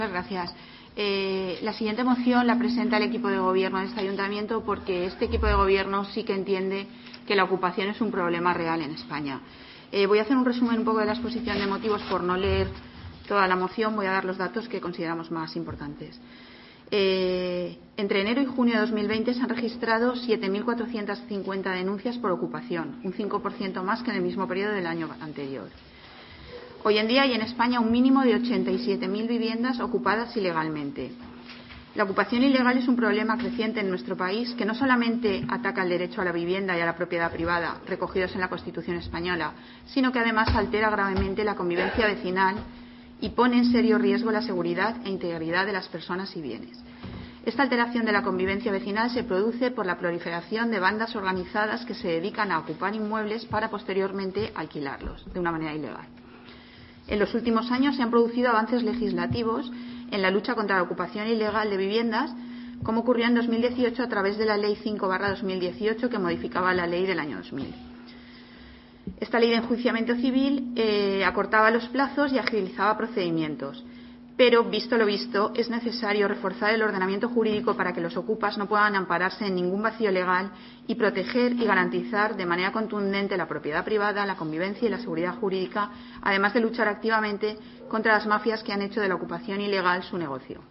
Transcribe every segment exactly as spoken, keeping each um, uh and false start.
Muchas gracias. Eh, la siguiente moción la presenta el equipo de gobierno de este ayuntamiento porque este equipo de gobierno sí que entiende que la ocupación es un problema real en España. Eh, voy a hacer un resumen un poco de la exposición de motivos por no leer toda la moción. Voy a dar los datos que consideramos más importantes. Eh, entre enero y junio de dos mil veinte se han registrado siete mil cuatrocientas cincuenta denuncias por ocupación, un cinco por ciento más que en el mismo periodo del año anterior. Hoy en día hay en España un mínimo de ochenta y siete mil viviendas ocupadas ilegalmente. La ocupación ilegal es un problema creciente en nuestro país que no solamente ataca el derecho a la vivienda y a la propiedad privada recogidos en la Constitución española, sino que además altera gravemente la convivencia vecinal y pone en serio riesgo la seguridad e integridad de las personas y bienes. Esta alteración de la convivencia vecinal se produce por la proliferación de bandas organizadas que se dedican a ocupar inmuebles para posteriormente alquilarlos de una manera ilegal. En los últimos años se han producido avances legislativos en la lucha contra la ocupación ilegal de viviendas, como ocurrió en dos mil dieciocho a través de la Ley cinco barra dos mil dieciocho, que modificaba la ley del año dos mil. Esta ley de enjuiciamiento civil eh, acortaba los plazos y agilizaba procedimientos, pero, visto lo visto, es necesario reforzar el ordenamiento jurídico para que los ocupas no puedan ampararse en ningún vacío legal y proteger y garantizar de manera contundente la propiedad privada, la convivencia y la seguridad jurídica, además de luchar activamente contra las mafias que han hecho de la ocupación ilegal su negocio.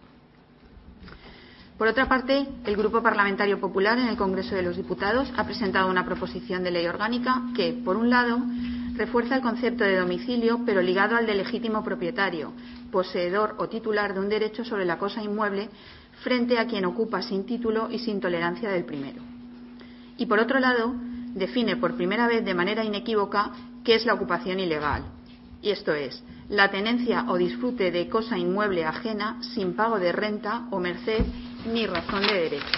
Por otra parte, el Grupo Parlamentario Popular en el Congreso de los Diputados ha presentado una proposición de ley orgánica que, por un lado, refuerza el concepto de domicilio, pero ligado al de legítimo propietario, poseedor o titular de un derecho sobre la cosa inmueble frente a quien ocupa sin título y sin tolerancia del primero. Y, por otro lado, define por primera vez de manera inequívoca qué es la ocupación ilegal. Y esto es, la tenencia o disfrute de cosa inmueble ajena sin pago de renta o merced ni razón de derecho,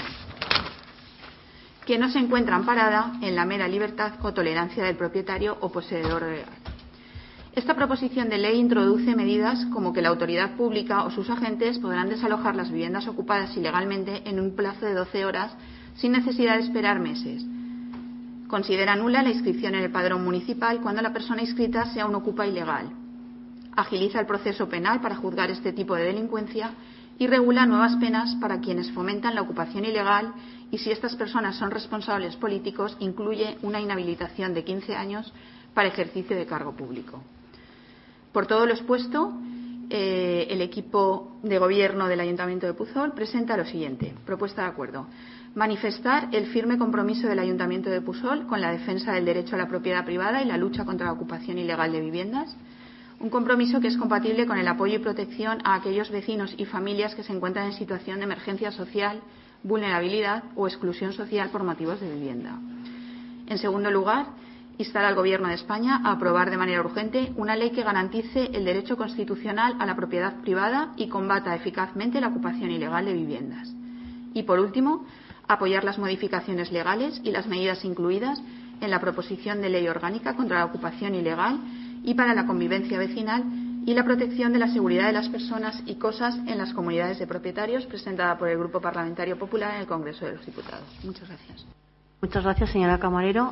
que no se encuentra amparada en la mera libertad o tolerancia del propietario o poseedor legal. Esta proposición de ley introduce medidas como que la autoridad pública o sus agentes podrán desalojar las viviendas ocupadas ilegalmente en un plazo de doce horas sin necesidad de esperar meses. Considera nula la inscripción en el padrón municipal cuando la persona inscrita sea un ocupa ilegal. Agiliza el proceso penal para juzgar este tipo de delincuencia y regula nuevas penas para quienes fomentan la ocupación ilegal y, si estas personas son responsables políticos, incluye una inhabilitación de quince años para ejercicio de cargo público. Por todo lo expuesto, eh, el equipo de gobierno del Ayuntamiento de Puzol presenta lo siguiente. Propuesta de acuerdo. Manifestar el firme compromiso del Ayuntamiento de Puzol con la defensa del derecho a la propiedad privada y la lucha contra la ocupación ilegal de viviendas. Un compromiso que es compatible con el apoyo y protección a aquellos vecinos y familias que se encuentran en situación de emergencia social, vulnerabilidad o exclusión social por motivos de vivienda. En segundo lugar, instar al Gobierno de España a aprobar de manera urgente una ley que garantice el derecho constitucional a la propiedad privada y combata eficazmente la ocupación ilegal de viviendas. Y, por último, apoyar las modificaciones legales y las medidas incluidas en la proposición de ley orgánica contra la ocupación ilegal y para la convivencia vecinal y la protección de la seguridad de las personas y cosas en las comunidades de propietarios, presentada por el Grupo Parlamentario Popular en el Congreso de los Diputados. Muchas gracias. Muchas gracias, señora Camarero.